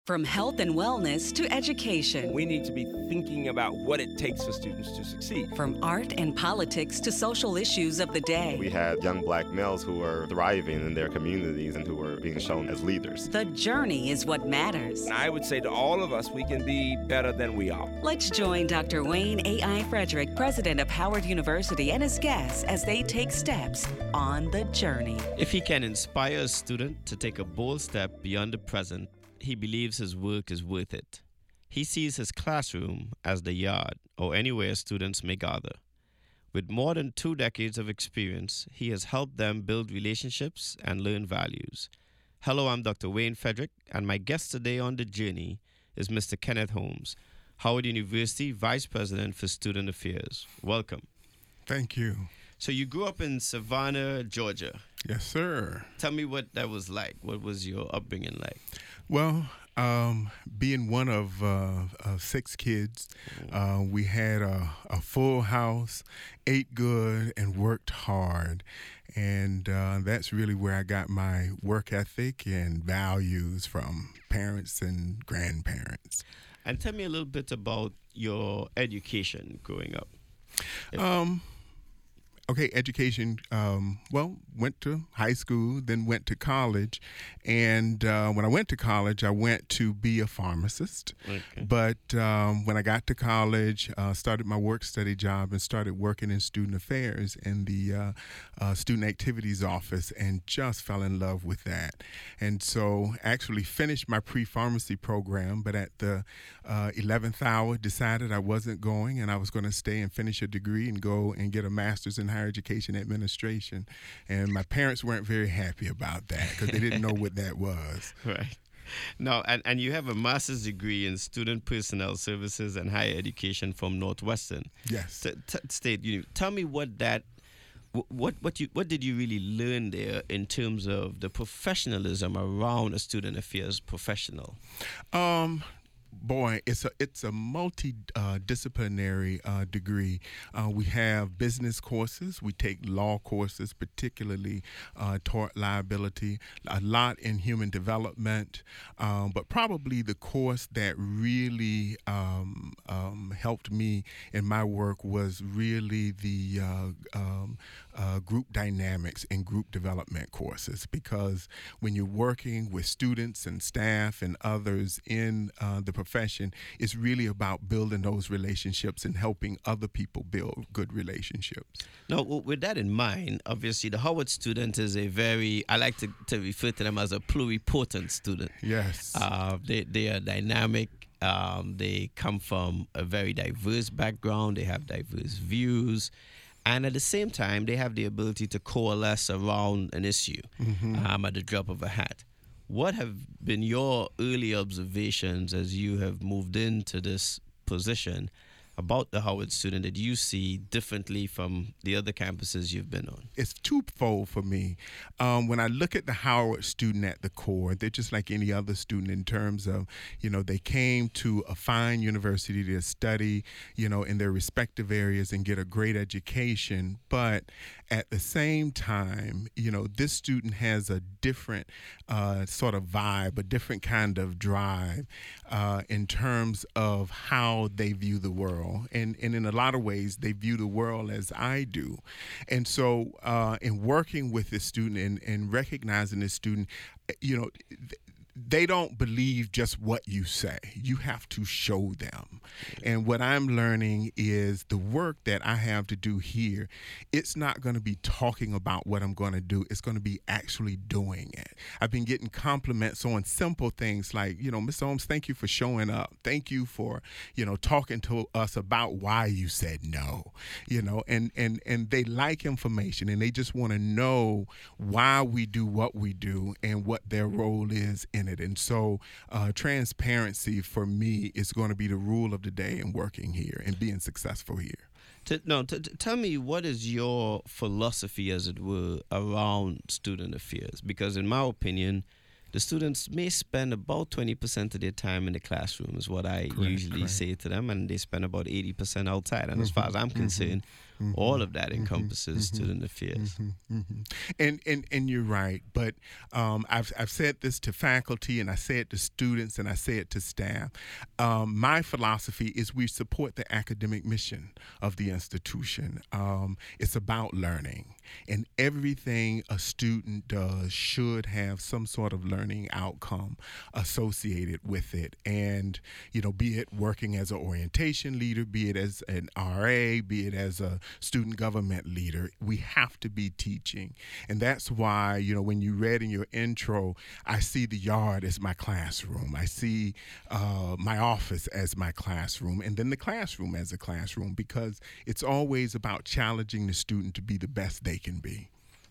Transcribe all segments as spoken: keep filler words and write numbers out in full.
From health and wellness to education. We need to be thinking about what it takes for students to succeed. From art and politics to social issues of the day. We had young black males who were thriving in their communities and who were being shown as leaders. The journey is what matters. And I would say to all of us, we can be better than we are. Let's join Doctor Wayne A I. Frederick, president of Howard University, and his guests as they take steps on the journey. If he can inspire a student to take a bold step beyond the present, he believes his work is worth it. He sees his classroom as the yard or anywhere students may gather. With more than two decades of experience, he has helped them build relationships and learn values. Hello, I'm Doctor Wayne Frederick, and my guest today on the journey is Mister Kenneth Holmes, Howard University Vice President for Student Affairs. Welcome. Thank you. So you grew up in Savannah, Georgia. Yes, sir. Tell me what that was like. What was your upbringing like? Well, um, being one of uh, uh, six kids, uh, we had a, a full house, ate good, and worked hard. And uh, that's really where I got my work ethic and values from parents and grandparents. And tell me a little bit about your education growing up. Um. Okay, education, um, well, went to high school, then went to college. And uh, when I went to college, I went to be a pharmacist. Okay. But um, when I got to college, uh, started my work-study job and started working in student affairs in the uh, uh, student activities office and just fell in love with that. And so actually finished my pre-pharmacy program, but at the uh, eleventh hour decided I wasn't going and I was going to stay and finish a degree and go and get a master's in higher education administration. And my parents weren't very happy about that because they didn't know what that was. Right. No, and, and you have a master's degree in student personnel services and higher education from Northwestern. Yes. T- t- State Uni. Tell me what that, what what you what did you really learn there in terms of the professionalism around a student affairs professional? Um. Boy, it's a it's a multi-disciplinary uh, uh, degree. Uh, we have business courses. We take law courses, particularly uh, tort liability, a lot in human development. Um, but probably the course that really um, um, helped me in my work was really the uh, um, uh, group dynamics and group development courses. Because when you're working with students and staff and others in uh, the profession, is really about building those relationships and helping other people build good relationships. Now, with that in mind, obviously the Howard student is a very, I like to, to refer to them as a pluripotent student. Yes. Uh, they, they are dynamic. Um, they come from a very diverse background. They have diverse views. And at the same time, they have the ability to coalesce around an issue mm-hmm. um, at the drop of a hat. What have been your early observations as you have moved into this position about the Howard student that you see differently from the other campuses you've been on? It's twofold for me. Um, when I look at the Howard student at the core, they're just like any other student in terms of, you know, they came to a fine university to study, you know, in their respective areas and get a great education. But at the same time, you know, this student has a different uh, sort of vibe, a different kind of drive uh, in terms of how they view the world. And, and in a lot of ways, they view the world as I do. And so uh, in working with this student and, and recognizing this student, you know, th- they don't believe just what you say. You have to show them. And what I'm learning is the work that I have to do here, it's not going to be talking about what I'm going to do. It's going to be actually doing it. I've been getting compliments on simple things like, you know, Mister Holmes, thank you for showing up. Thank you for, you know, talking to us about why you said no, you know, and, and, and they like information and they just want to know why we do what we do and what their role is in it. And so uh, transparency for me is going to be the rule of the day in working here and being successful here. To, no, to, to tell me, what is your philosophy, as it were, around student affairs? Because in my opinion, the students may spend about twenty percent of their time in the classroom is what I correct, usually correct. say to them, and they spend about eighty percent outside. And mm-hmm, as far as I'm concerned, mm-hmm. Mm-hmm. All of that encompasses mm-hmm. student affairs. Mm-hmm. Mm-hmm. And, and and you're right, but um, I've I've said this to faculty, and I say it to students, and I say it to staff. Um, my philosophy is we support the academic mission of the institution. Um, it's about learning, and everything a student does should have some sort of learning outcome associated with it. And you know, be it working as an orientation leader, be it as an R A, be it as a student government leader, we have to be teaching. And that's why, you know, when you read in your intro, I see the yard as my classroom. I see uh, my office as my classroom, and then the classroom as a classroom, because it's always about challenging the student to be the best they can be.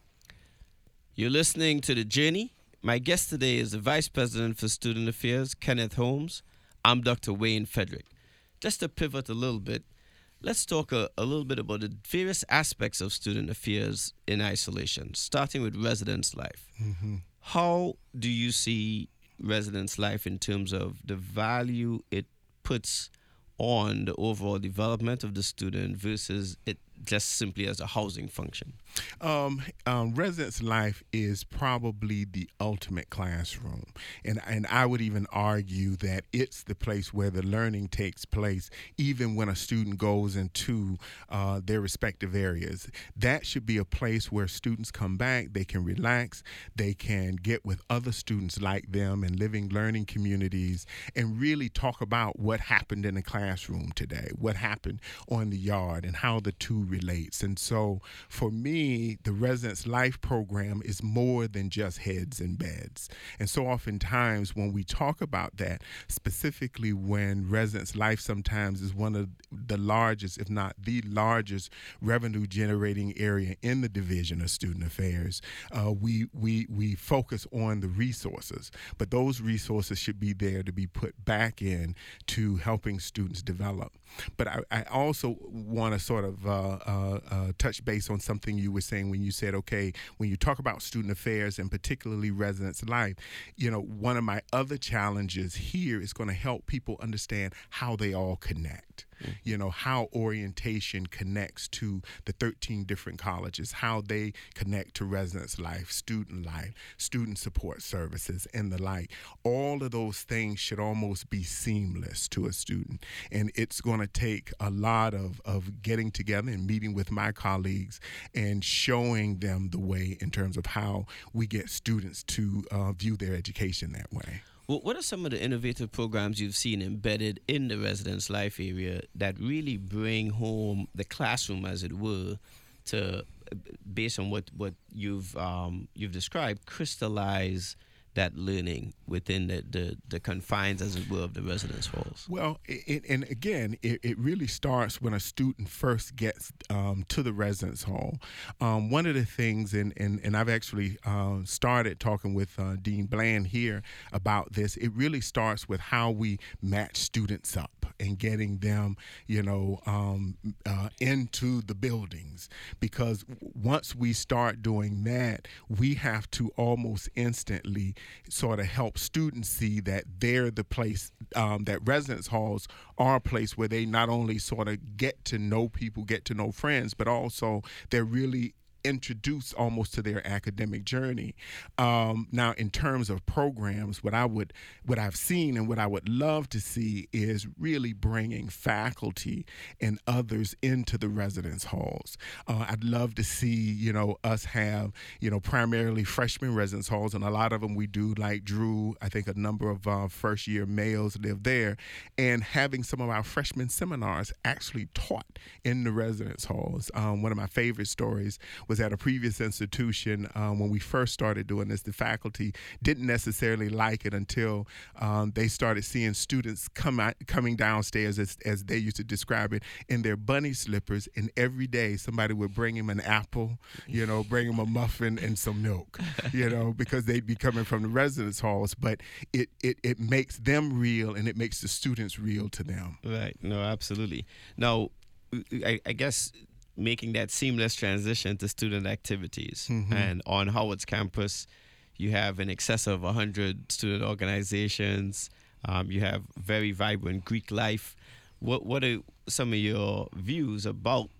You're listening to The Journey. My guest today is the Vice President for Student Affairs, Kenneth Holmes. I'm Doctor Wayne Frederick. Just to pivot a little bit, let's talk a, a little bit about the various aspects of student affairs in isolation, starting with residence life. Mm-hmm. How do you see residence life in terms of the value it puts on the overall development of the student versus it just simply as a housing function? Um, um, residence life is probably the ultimate classroom, and and I would even argue that it's the place where the learning takes place, even when a student goes into uh, their respective areas. That should be a place where students come back, they can relax, they can get with other students like them and living learning communities, and really talk about what happened in the classroom today, what happened on the yard, and how the two relates. And so for me, the Residence Life program is more than just heads and beds. And so oftentimes when we talk about that, specifically when Residence Life sometimes is one of the largest, if not the largest, revenue generating area in the Division of Student Affairs, uh, we, we, we focus on the resources. But those resources should be there to be put back in to helping students develop. But I, I also want to sort of uh, uh, uh, touch base on something you were saying when you said, okay, when you talk about student affairs and particularly residence life, you know, one of my other challenges here is going to help people understand how they all connect. Mm-hmm. You know, how orientation connects to the thirteen different colleges, how they connect to residence life, student life, student support services, and the like. All of those things should almost be seamless to a student. And it's going to take a lot of, of getting together and meeting with my colleagues and showing them the way in terms of how we get students to uh, view their education that way. Well, what are some of the innovative programs you've seen embedded in the residence life area that really bring home the classroom, as it were, to, based on what, what you've um, you've described, crystallize that learning within the, the, the confines, as it were, of the residence halls? Well, it, and again, it, it really starts when a student first gets um, to the residence hall. Um, one of the things, and, and, and I've actually uh, started talking with uh, Dean Bland here about this, it really starts with how we match students up and getting them, you know, um, uh, into the buildings. Because once we start doing that, we have to almost instantly sort of help students see that they're the place, um, that residence halls are a place where they not only sort of get to know people, get to know friends, but also they're really introduced almost to their academic journey. Um, now, in terms of programs, what I would, what I've seen and what I would love to see is really bringing faculty and others into the residence halls. Uh, I'd love to see, you know, us have, you know, primarily freshman residence halls, and a lot of them we do, like Drew. I think a number of uh, first year males live there, and having some of our freshman seminars actually taught in the residence halls. Um, one of my favorite stories was at a previous institution. Um, when we first started doing this, the faculty didn't necessarily like it until um, they started seeing students come out, coming downstairs, as, as they used to describe it, in their bunny slippers, and every day somebody would bring him an apple, you know, bring him a muffin and some milk, you know, because they'd be coming from the residence halls. But it, it, it makes them real, and it makes the students real to them. Right. No, absolutely. Now, I, I guess making that seamless transition to student activities. Mm-hmm. And on Howard's campus, you have in excess of one hundred student organizations. Um, you have very vibrant Greek life. What what are some of your views about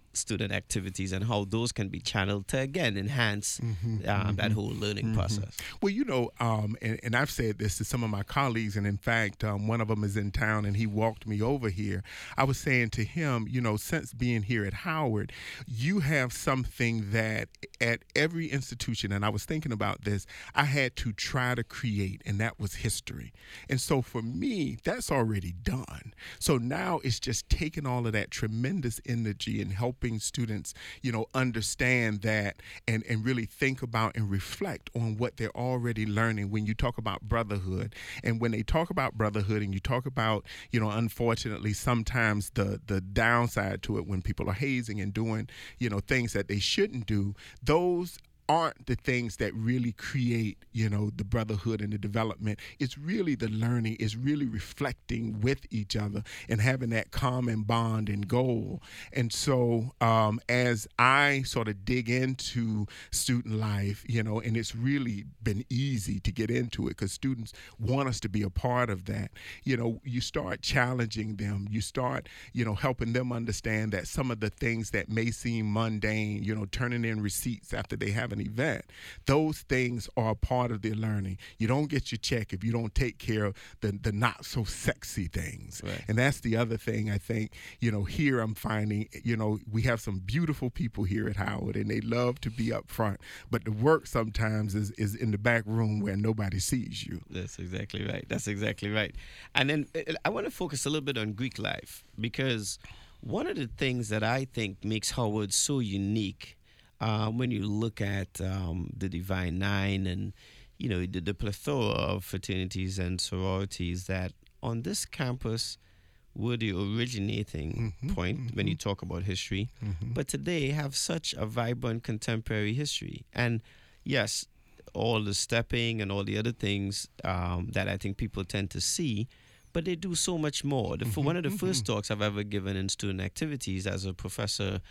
student activities and how those can be channeled to, again, enhance Mm-hmm, um, mm-hmm, that whole learning mm-hmm. process. Well, you know, um, and, and I've said this to some of my colleagues, and in fact, um, one of them is in town, and he walked me over here. I was saying to him, you know, since being here at Howard, you have something that at every institution, and I was thinking about this, I had to try to create, and that was history. And so for me, that's already done. So now it's just taking all of that tremendous energy and helping students, you know, understand that and, and really think about and reflect on what they're already learning when you talk about brotherhood. And when they talk about brotherhood and you talk about, you know, unfortunately, sometimes the, the downside to it when people are hazing and doing, you know, things that they shouldn't do, those aren't the things that really create, you know, the brotherhood and the development. It's really the learning, it's really reflecting with each other and having that common bond and goal. And so um, as I sort of dig into student life, you know, and it's really been easy to get into it because students want us to be a part of that. You know, you start challenging them, you start, you know, helping them understand that some of the things that may seem mundane, you know, turning in receipts after they have an event, those things are a part of their learning. You don't get your check if you don't take care of the, the not so sexy things. Right. And that's the other thing I think, you know, here I'm finding, you know, we have some beautiful people here at Howard and they love to be up front, but the work sometimes is, is in the back room where nobody sees you. That's exactly right. That's exactly right. And then uh, I want to focus a little bit on Greek life because one of the things that I think makes Howard so unique Uh, when you look at um, the Divine Nine and, you know, the, the plethora of fraternities and sororities that on this campus were the originating Mm-hmm, point mm-hmm. when you talk about history, Mm-hmm. but today have such a vibrant contemporary history. And yes, all the stepping and all the other things um, that I think people tend to see, but they do so much more. The, for one of the Mm-hmm, first talks I've ever given in student activities as a professor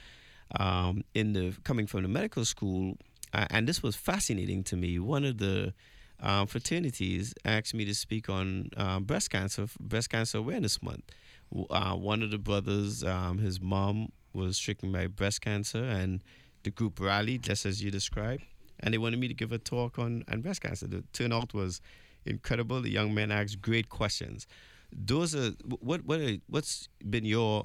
Um, in the coming from the medical school, uh, and this was fascinating to me. One of the uh, fraternities asked me to speak on uh, breast cancer, breast cancer awareness month. Uh, one of the brothers, um, his mom was stricken by breast cancer, and the group rallied just as you described, and they wanted me to give a talk on, on breast cancer. The turnout was incredible. The young men asked great questions. Those are what what are, what's been your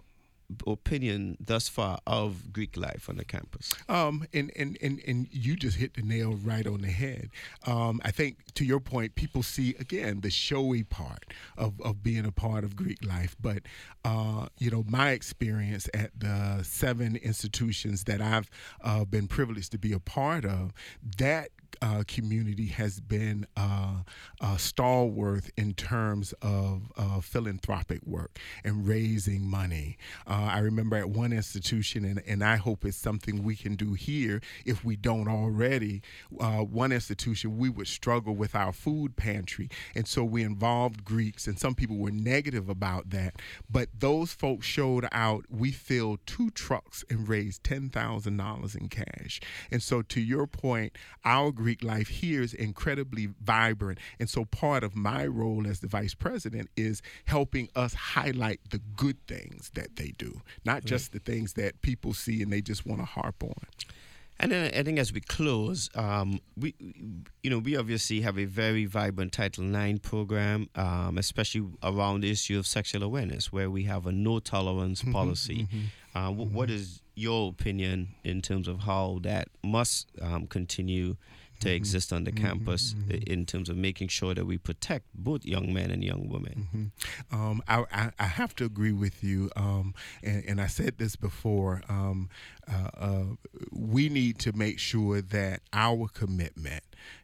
opinion thus far of Greek life on the campus? Um, and, and, and, and you just hit the nail right on the head. Um, I think, to your point, people see, again, the showy part of, of being a part of Greek life. But, uh, you know, my experience at the seven institutions that I've uh, been privileged to be a part of, that Uh, community has been uh, uh, stalwart in terms of uh, philanthropic work and raising money. Uh, I remember at one institution, and, and I hope it's something we can do here if we don't already, uh, one institution, we would struggle with our food pantry. And so we involved Greeks, and some people were negative about that. But those folks showed out. We filled two trucks and raised ten thousand dollars in cash. And so to your point, our Greek life here is incredibly vibrant. And so part of my role as the vice president is helping us highlight the good things that they do, not just the things that people see and they just want to harp on. And then I think as we close, um, we, you know, we obviously have a very vibrant Title nine program, um, especially around the issue of sexual awareness, where we have a no tolerance Mm-hmm, policy. mm-hmm, uh, w- mm-hmm. What is your opinion in terms of how that must um, continue to Mm-hmm, exist on the mm-hmm, campus mm-hmm. in terms of making sure that we protect both young men and young women? Mm-hmm. Um, I, I, I have to agree with you, um, and, and I said this before. Um, uh, uh, we need to make sure that our commitment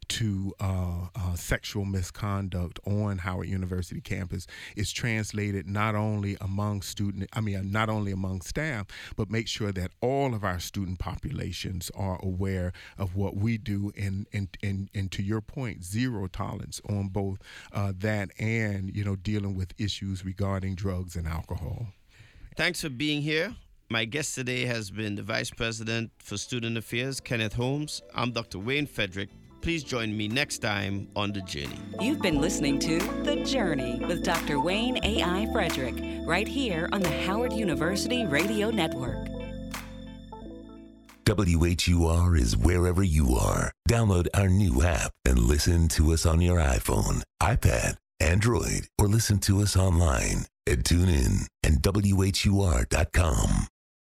to uh, uh, sexual misconduct on Howard University campus is translated not only among student, I mean, not only among staff, but make sure that all of our student populations are aware of what we do, and and and, and to your point, zero tolerance on both uh, that and, you know, dealing with issues regarding drugs and alcohol. Thanks for being here. My guest today has been the Vice President for Student Affairs, Kenneth Holmes. I'm Doctor Wayne Frederick. Please join me next time on The Journey. You've been listening to The Journey with Doctor Wayne A I. Frederick, right here on the Howard University Radio Network. W H U R is wherever you are. Download our new app and listen to us on your iPhone, iPad, Android, or listen to us online at TuneIn and W H U R dot com.